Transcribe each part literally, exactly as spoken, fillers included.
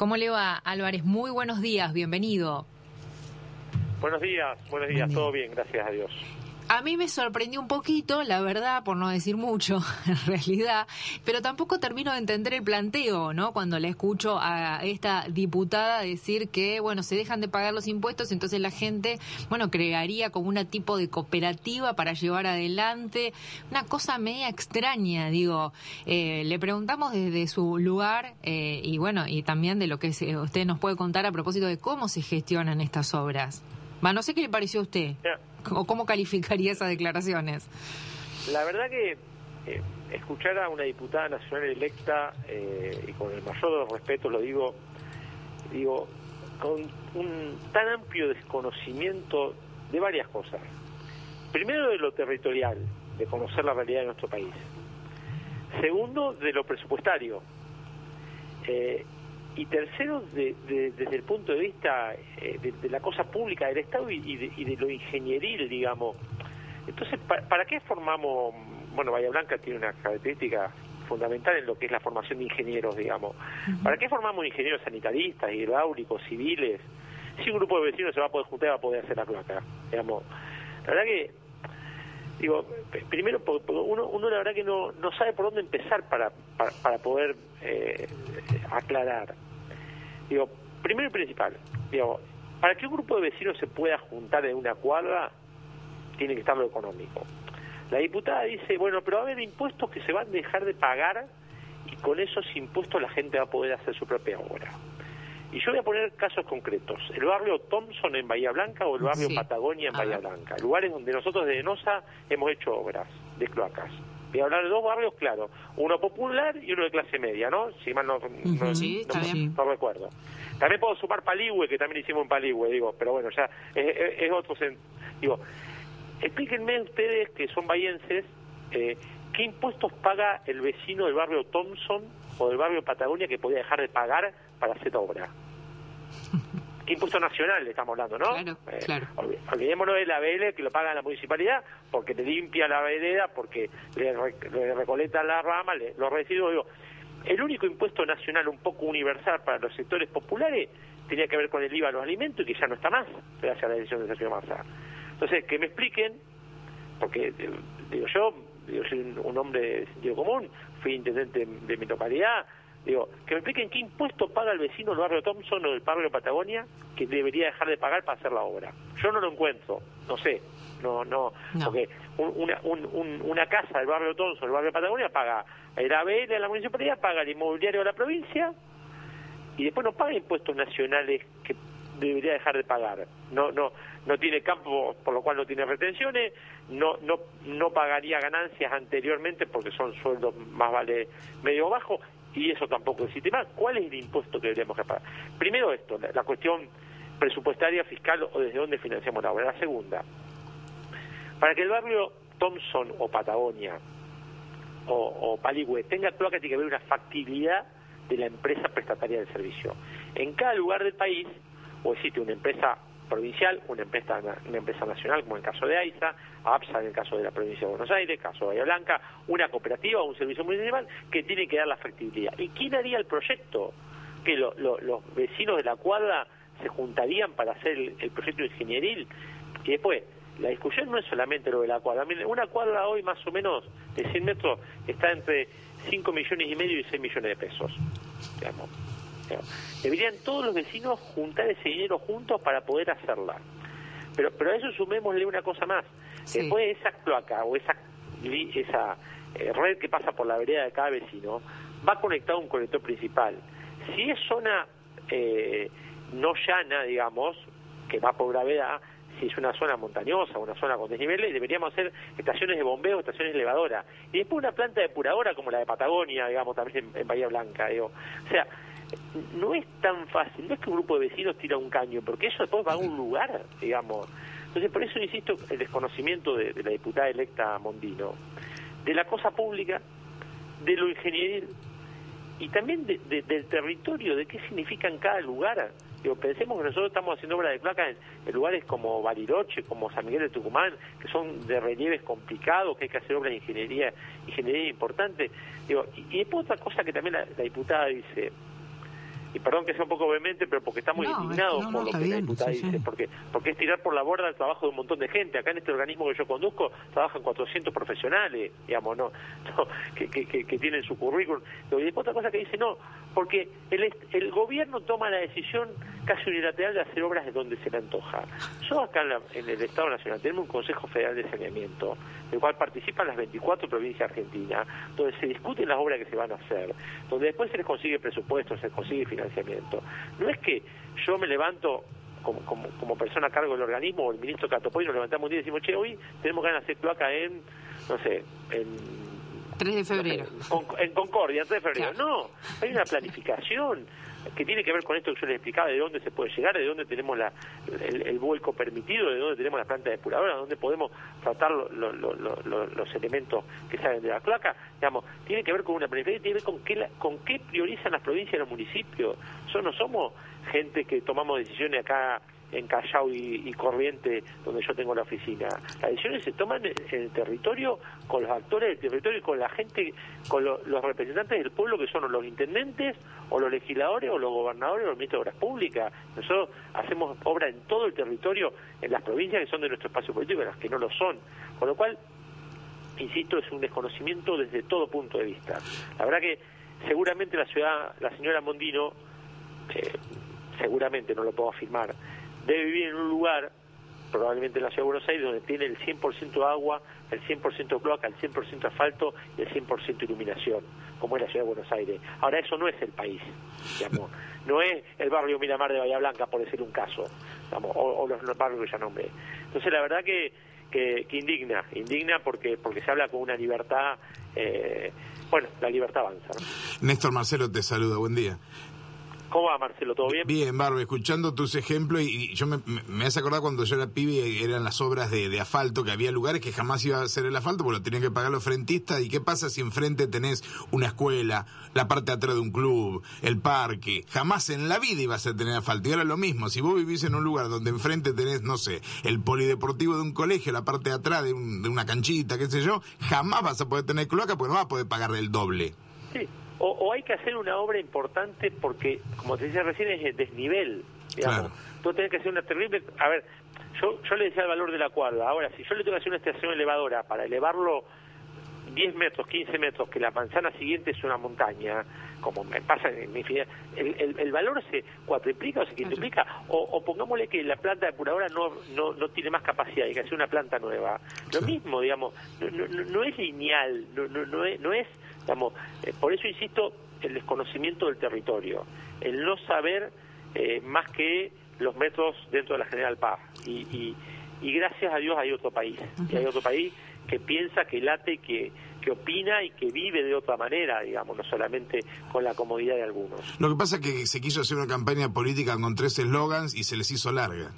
¿Cómo le va, Álvarez? Muy buenos días, bienvenido. Buenos días, buenos días, Buen todo bien, gracias a Dios. A mí me sorprendió un poquito, la verdad, por no decir mucho, en realidad, pero tampoco termino de entender el planteo, ¿no? Cuando le escucho a esta diputada decir que, bueno, se dejan de pagar los impuestos, entonces la gente, bueno, crearía como un tipo de cooperativa para llevar adelante, una cosa media extraña, digo. Eh, le preguntamos desde su lugar eh, y, bueno, y también de lo que se, usted nos puede contar a propósito de cómo se gestionan estas obras. Va, no sé qué le pareció a usted. Yeah. ¿O cómo calificaría esas declaraciones? La verdad que eh, escuchar a una diputada nacional electa, eh, y con el mayor de los respetos lo digo, digo, con un tan amplio desconocimiento de varias cosas. Primero, de lo territorial, de conocer la realidad de nuestro país. Segundo, de lo presupuestario. Eh, Y tercero, de, de, desde el punto de vista eh, de, de la cosa pública del Estado y, y, de, y de lo ingenieril, digamos. Entonces, ¿para, ¿para qué formamos? Bueno, Bahía Blanca tiene una característica fundamental en lo que es la formación de ingenieros, digamos. Uh-huh. ¿Para qué formamos ingenieros sanitaristas, hidráulicos, civiles? Si un grupo de vecinos se va a poder juntar, va a poder hacer la cloaca, digamos. La verdad que, digo, primero, uno, uno la verdad que no, no sabe por dónde empezar para, para, para poder eh, aclarar. Digo, primero y principal, digo, para que un grupo de vecinos se pueda juntar en una cuadra, tiene que estar lo económico. La diputada dice, bueno, pero va a haber impuestos que se van a dejar de pagar y con esos impuestos la gente va a poder hacer su propia obra. Y yo voy a poner casos concretos. El barrio Thompson en Bahía Blanca o el barrio sí. Patagonia en Bahía Blanca. Lugares donde nosotros desde NOSA hemos hecho obras de cloacas. Voy a hablar de dos barrios, claro. Uno popular y uno de clase media, ¿no? Si mal no, no, no, sí, no, no, no recuerdo. También puedo sumar Paligüe, que también hicimos en Paligüe, digo. Pero bueno, ya es, es, es otro... Digo, explíquenme ustedes, que son bahienses, eh, ¿qué impuestos paga el vecino del barrio Thompson o del barrio Patagonia que podía dejar de pagar para hacer obra? ¿Qué impuesto nacional le estamos hablando, no? Claro, eh, claro. Olvidémonos de la B L que lo paga la municipalidad porque le limpia la vereda, porque le, le recolecta la rama, le, los residuos. Digo, el único impuesto nacional un poco universal para los sectores populares tenía que ver con el I V A a los alimentos y que ya no está más, gracias a la decisión de Sergio Massa. Entonces, que me expliquen, porque digo yo, digo, soy un, un hombre de sentido común, fui intendente de mi localidad. Digo, que me expliquen qué impuesto paga el vecino del barrio Thompson o del barrio Patagonia que debería dejar de pagar para hacer la obra. Yo no lo encuentro, no sé, no, no, no. Porque un, una, un, un, una casa del barrio Thompson o del barrio Patagonia paga el A B L de la municipalidad, paga el inmobiliario de la provincia y después no paga impuestos nacionales que debería dejar de pagar. No, no, no tiene campo, por lo cual no tiene retenciones, no, no, no pagaría ganancias anteriormente porque son sueldos más vale medio bajo. Y eso tampoco existe más. ¿Cuál es el impuesto que deberíamos pagar? Primero esto, la, la cuestión presupuestaria, fiscal o desde dónde financiamos la obra. La segunda, para que el barrio Thompson o Patagonia o, o Paligüe tenga cloaca tiene que haber una factibilidad de la empresa prestataria del servicio. En cada lugar del país, o existe una empresa provincial, una empresa una empresa nacional, como en el caso de AISA, APSA en el caso de la provincia de Buenos Aires, caso de Bahía Blanca, una cooperativa o un servicio municipal que tiene que dar la factibilidad. ¿Y quién haría el proyecto? Que lo, lo, los vecinos de la cuadra se juntarían para hacer el, el proyecto ingenieril. Y después, la discusión no es solamente lo de la cuadra. Miren, una cuadra hoy más o menos de cien metros está entre cinco millones y medio y seis millones de pesos, digamos. Deberían todos los vecinos juntar ese dinero juntos para poder hacerla. Pero pero a eso sumémosle una cosa más. Sí. Después esa cloaca o esa esa eh, red que pasa por la vereda de cada vecino va conectado a un colector principal. Si es zona eh, no llana, digamos, que va por gravedad, si es una zona montañosa, una zona con desniveles, deberíamos hacer estaciones de bombeo, estaciones elevadoras. Y después una planta depuradora como la de Patagonia, digamos, también en, en Bahía Blanca. Digo. O sea, no es tan fácil, no es que un grupo de vecinos tira un caño, porque eso después va a un lugar, digamos. Entonces, por eso insisto, el desconocimiento de, de la diputada electa Mondino, de la cosa pública, de lo ingenieril, y también de, de, del territorio, de qué significa en cada lugar. Digo, pensemos que nosotros estamos haciendo obras de cloaca en, en lugares como Bariloche, como San Miguel de Tucumán, que son de relieves complicados, que hay que hacer obras de ingeniería, ingeniería importante. Digo, y, y después otra cosa que también la, la diputada dice, y perdón que sea un poco vehemente, pero porque está muy no, indignado no, no, por lo que bien, la diputada sí, dice, sí. porque porque es tirar por la borda el trabajo de un montón de gente. Acá en este organismo que yo conduzco trabajan cuatrocientos profesionales, digamos, no, no que, que, que, que tienen su currículum. Y después otra cosa que dice, no, porque el, el gobierno toma la decisión casi unilateral de hacer obras de donde se le antoja. Yo acá en, la, en el Estado Nacional tenemos un Consejo Federal de Saneamiento, del cual participan las veinticuatro provincias argentinas, donde se discuten las obras que se van a hacer, donde después se les consigue presupuesto, se les consigue financiamiento. No es que yo me levanto como, como, como persona a cargo del organismo, o el ministro Catopoy, nos levantamos un día y decimos, che, hoy tenemos ganas de hacer cloaca en, no sé, en... tres de febrero. No sé, en Concordia, tres de febrero. Claro. No, hay una planificación que tiene que ver con esto que yo les explicaba, de dónde se puede llegar, de dónde tenemos la, el, el vuelco permitido, de dónde tenemos la planta depuradora, de dónde podemos tratar lo, lo, lo, lo, los elementos que salen de la cloaca. Digamos, tiene que ver con una planificación, tiene que ver con qué, la, con qué priorizan las provincias y los municipios. Nosotros no somos gente que tomamos decisiones acá en Callao y, y Corrientes, donde yo tengo la oficina. Las decisiones se toman en, en el territorio, con los actores del territorio y con la gente, con lo, los representantes del pueblo, que son los intendentes, o los legisladores, o los gobernadores, o los ministros de Obras Públicas. Nosotros hacemos obra en todo el territorio, en las provincias que son de nuestro espacio político y en las que no lo son. Con lo cual, insisto, es un desconocimiento desde todo punto de vista. La verdad que seguramente la ciudad, la señora Mondino, eh, seguramente, no lo puedo afirmar, debe vivir en un lugar, probablemente en la ciudad de Buenos Aires, donde tiene el cien por ciento agua, el cien por ciento cloaca, el cien por ciento asfalto y el cien por ciento iluminación, como es la ciudad de Buenos Aires. Ahora, eso no es el país, digamos, no es el barrio Miramar de Bahía Blanca, por decir un caso, digamos, o, o los barrios que ya nombré. Entonces, la verdad que, que, que indigna, indigna porque, porque se habla con una libertad, eh, bueno, la libertad avanza, ¿no? Néstor, Marcelo te saluda, buen día. ¿Cómo va, Marcelo? ¿Todo bien? Bien, Barbe, escuchando tus ejemplos, y, y yo me, me, me hace acordar cuando yo era pibe y eran las obras de, de asfalto, que había lugares que jamás iba a hacer el asfalto porque lo tenían que pagar los frentistas. ¿Y qué pasa si enfrente tenés una escuela, la parte de atrás de un club, el parque? Jamás en la vida ibas a tener asfalto. Y ahora lo mismo, si vos vivís en un lugar donde enfrente tenés, no sé, el polideportivo de un colegio, la parte de atrás de, un, de una canchita, qué sé yo, jamás vas a poder tener cloaca porque no vas a poder pagar el doble. Sí. O, o hay que hacer una obra importante porque, como te decía recién, es el desnivel, digamos. Claro. Tú tenés que hacer una terrible... A ver, yo yo le decía el valor de la cuerda. Ahora, si yo le tengo que hacer una estación elevadora para elevarlo diez metros, quince metros, que la manzana siguiente es una montaña, como me pasa en mi infinidad, el, el, el valor se cuatriplica o se quintuplica, o, o pongámosle que la planta depuradora no, no, no tiene más capacidad, hay que hacer una planta nueva. Lo Sí. mismo, digamos, no, no, no es lineal, no, no, no es... No es Digamos, eh, por eso insisto, el desconocimiento del territorio, el no saber eh, más que los metros dentro de la General Paz. Y, y, y gracias a Dios hay otro país, y hay otro país que piensa, que late, que, que opina y que vive de otra manera, digamos, no solamente con la comodidad de algunos. Lo que pasa es que se quiso hacer una campaña política con tres eslogans y se les hizo larga.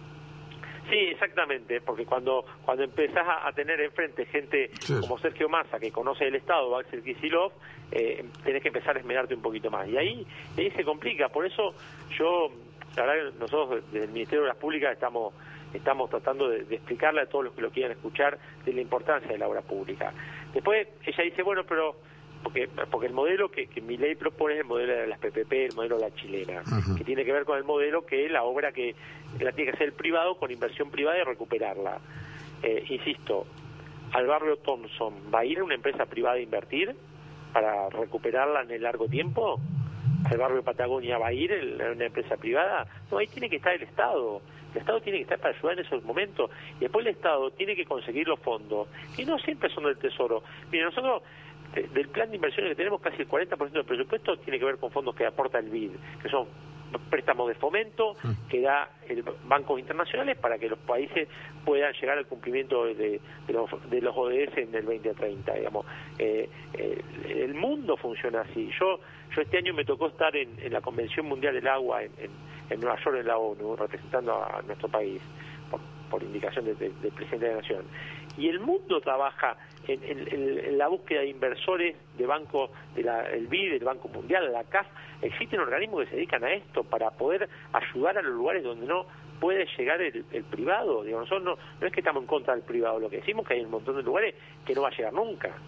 Sí, exactamente, porque cuando cuando empezás a, a tener enfrente gente Sí. como Sergio Massa, que conoce el Estado, o Axel Kicillof, eh, tenés que empezar a esmerarte un poquito más. Y ahí, ahí se complica. Por eso yo, la verdad que nosotros desde el Ministerio de Obras Públicas estamos estamos tratando de, de explicarle a todos los que lo quieran escuchar de la importancia de la obra pública. Después ella dice, bueno, pero... Porque, porque el modelo que, que mi ley propone es el modelo de las P P P, el modelo de la chilena, Uh-huh. que tiene que ver con el modelo que la obra que la tiene que hacer el privado con inversión privada y recuperarla. Eh, insisto, al barrio Thompson, ¿va a ir una empresa privada a invertir para recuperarla en el largo tiempo? ¿Al barrio Patagonia va a ir el, una empresa privada? No, ahí tiene que estar el Estado. El Estado tiene que estar para ayudar en esos momentos. Y después el Estado tiene que conseguir los fondos, que no siempre son del Tesoro. Mire, nosotros... del plan de inversiones que tenemos, casi el cuarenta por ciento del presupuesto tiene que ver con fondos que aporta el B I D, que son préstamos de fomento que da el bancos internacionales para que los países puedan llegar al cumplimiento de, de, los, de los O D S en el veinte treinta, digamos. Eh, eh, el mundo funciona así. Yo yo este año me tocó estar en, en la Convención Mundial del Agua en, en, en Nueva York, en la ONU, representando a nuestro país, por, por indicación del de, de presidente de la Nación. Y el mundo trabaja en, en, en la búsqueda de inversores de bancos, del de B I D, del Banco Mundial, la C A F. Existen organismos que se dedican a esto para poder ayudar a los lugares donde no puede llegar el, el privado. Digo, nosotros no, no es que estamos en contra del privado, lo que decimos es que hay un montón de lugares que no va a llegar nunca.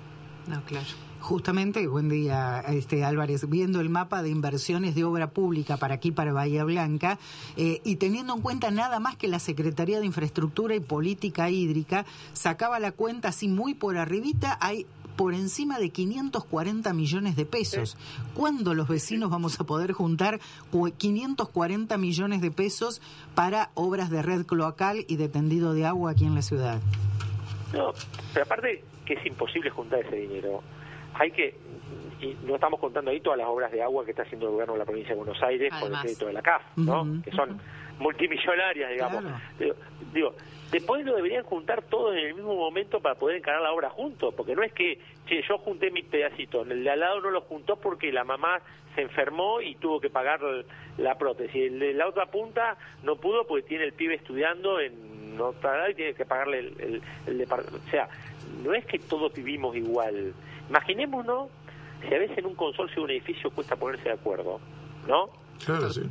No, claro. Justamente, buen día, este Álvarez, viendo el mapa de inversiones de obra pública para aquí, para Bahía Blanca, eh, y teniendo en cuenta nada más que la Secretaría de Infraestructura y Política Hídrica sacaba la cuenta así muy por arribita, hay por encima de quinientos cuarenta millones de pesos. ¿Cuándo los vecinos vamos a poder juntar quinientos cuarenta millones de pesos para obras de red cloacal y de tendido de agua aquí en la ciudad? No, pero aparte que es imposible juntar ese dinero. Hay que, y no estamos contando ahí todas las obras de agua que está haciendo el gobierno de la provincia de Buenos Aires Además. Con el crédito de la C A F, ¿no? Uh-huh. Que son multimillonarias, digamos. Claro. Digo, digo, después lo deberían juntar todos en el mismo momento para poder encarar la obra juntos, porque no es que, che, yo junté mi pedacito, el de al lado no lo juntó porque la mamá se enfermó y tuvo que pagar la prótesis. El de la otra punta no pudo porque tiene el pibe estudiando en otra edad y tiene que pagarle el, el, el departamento. O sea, no es que todos vivimos igual. Imaginémonos si a veces en un consorcio de un edificio cuesta ponerse de acuerdo, ¿no? Claro, sí.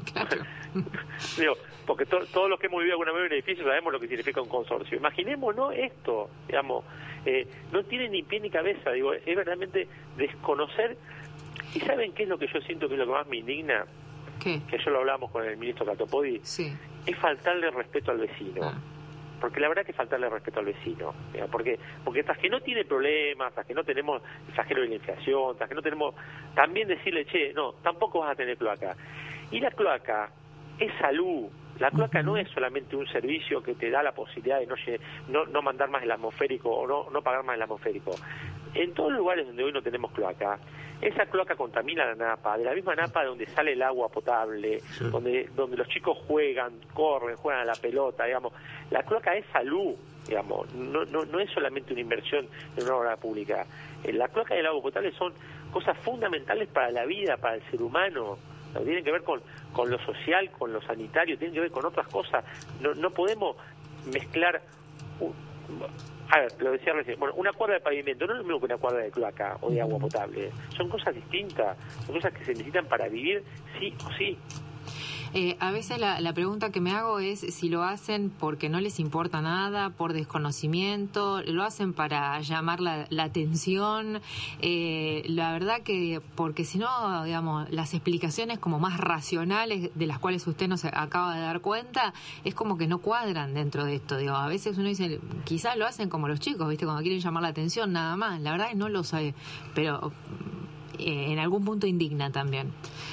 Digo, porque to, todos los que hemos vivido alguna vez en un edificio sabemos lo que significa un consorcio. Imaginémonos esto, digamos, eh, no tiene ni pie ni cabeza, digo, es verdaderamente desconocer. ¿Y saben qué es lo que yo siento que es lo que más me indigna? ¿Qué? Que yo lo hablamos con el ministro Catopodi. Sí. Es faltarle respeto al vecino. Ah. Porque la verdad que faltarle respeto al vecino, ¿sí? porque porque hasta que no tiene problemas, hasta que no tenemos el flagelo de la inflación, hasta que no tenemos, también decirle, che, no, tampoco vas a tener cloaca. Y la cloaca es salud. La cloaca uh-huh. no es solamente un servicio que te da la posibilidad de no no, no mandar más el atmosférico o no, no pagar más el atmosférico. En todos los lugares donde hoy no tenemos cloaca, esa cloaca contamina la napa, de la misma napa donde sale el agua potable, sí. donde donde los chicos juegan, corren, juegan a la pelota, digamos. La cloaca es salud, digamos, no no no es solamente una inversión en una obra pública. La cloaca y el agua potable son cosas fundamentales para la vida, para el ser humano. No, tienen que ver con, con lo social, con lo sanitario, tienen que ver con otras cosas. No, no podemos mezclar... Un, a ver, lo decía recién, bueno, una cuadra de pavimento no es lo mismo que una cuadra de cloaca o de agua potable. Son cosas distintas, son cosas que se necesitan para vivir sí o sí. Eh, a veces la, la pregunta que me hago es si lo hacen porque no les importa nada, por desconocimiento, lo hacen para llamar la, la atención. Eh, la verdad que, porque si no, digamos, las explicaciones como más racionales de las cuales usted nos acaba de dar cuenta, es como que no cuadran dentro de esto. Digo, a veces uno dice, quizás lo hacen como los chicos, ¿viste? Cuando quieren llamar la atención, nada más. La verdad es que no lo sé, pero eh, en algún punto indigna también.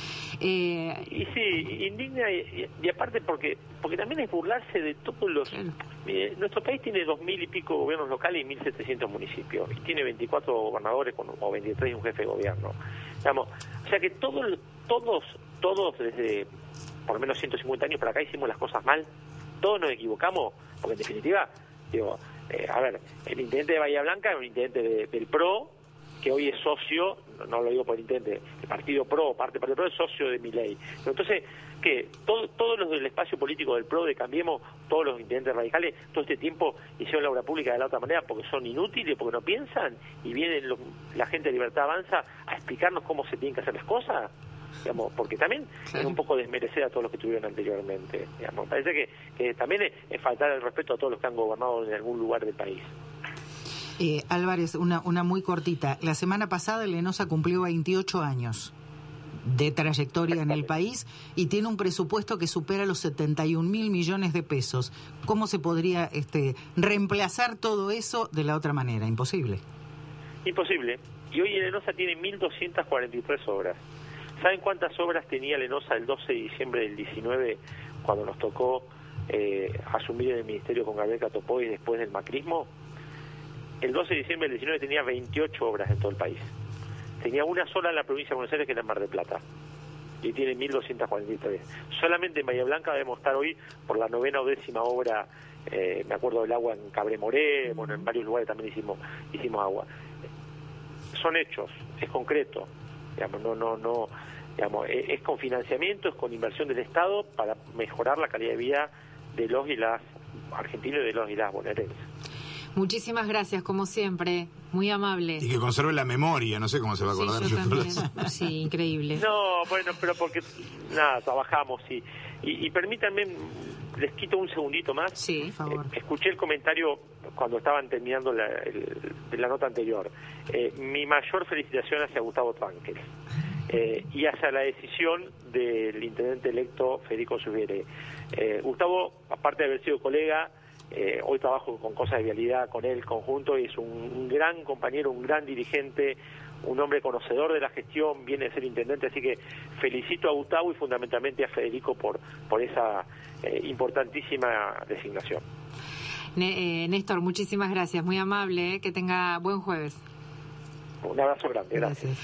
Eh, y sí, indigna y, y, y aparte porque porque también es burlarse de todos los... Claro. Eh, nuestro país tiene dos mil y pico gobiernos locales y mil setecientos municipios, y tiene veinticuatro gobernadores con, o veintitrés y un jefe de gobierno. Digamos, o sea que todos, todos, todos desde por lo menos ciento cincuenta años para acá hicimos las cosas mal, todos nos equivocamos, porque en definitiva, digo, eh, a ver, el intendente de Bahía Blanca es un intendente de, del P R O, que hoy es socio, no lo digo por intendente, el Partido P R O, parte del Partido P R O es socio de Milei. Entonces, ¿qué? Todo, todos los del espacio político del P R O, de Cambiemos, todos los intendentes radicales, todo este tiempo hicieron la obra pública de la otra manera porque son inútiles, porque no piensan, y vienen los, la gente de Libertad Avanza a explicarnos cómo se tienen que hacer las cosas, digamos, porque también sí. es un poco desmerecer a todos los que tuvieron anteriormente, digamos. Parece que, que también es, es faltar el respeto a todos los que han gobernado en algún lugar del país. Eh, Álvarez, una, una muy cortita. La semana pasada Lenosa cumplió veintiocho años de trayectoria en el país y tiene un presupuesto que supera los setenta y un mil millones de pesos. ¿Cómo se podría este, reemplazar todo eso de la otra manera? Imposible. Imposible. Y hoy Lenosa tiene mil doscientas cuarenta y tres obras. ¿Saben cuántas obras tenía Lenosa el doce de diciembre del diecinueve cuando nos tocó eh, asumir el ministerio con Gabriel Catopodi después del macrismo? El doce de diciembre del diecinueve tenía veintiocho obras en todo el país. Tenía una sola en la provincia de Buenos Aires, que era en Mar del Plata. Y tiene mil doscientas cuarenta y tres. Solamente en Bahía Blanca debemos estar hoy por la novena o décima obra. Eh, me acuerdo del agua en Cabré Moré, bueno, en varios lugares también hicimos hicimos agua. Son hechos, es concreto. Digamos, no, no, no, digamos, es, es con financiamiento, es con inversión del Estado para mejorar la calidad de vida de los y las argentinos y de los y las bonaerenses. Muchísimas gracias, como siempre, muy amable. Y que conserve la memoria, no sé cómo se va a acordar. Sí, yo también. Sí, increíble. No, bueno, pero porque, nada, trabajamos y, y, y permítanme les quito un segundito más. Sí, por favor. Eh, escuché el comentario cuando estaban terminando la, el, la nota anterior. Eh, mi mayor felicitación hacia Gustavo Trankel eh, y hacia la decisión del intendente electo Federico Subiere. Eh, Gustavo, aparte de haber sido colega, eh, hoy trabajo con cosas de vialidad con él conjunto, y es un, un gran compañero, un gran dirigente, un hombre conocedor de la gestión, viene de ser intendente, así que felicito a Gustavo y fundamentalmente a Federico por, por esa eh, importantísima designación. Eh, Néstor, muchísimas gracias, muy amable, eh, que tenga buen jueves. Un abrazo grande, gracias. Gracias.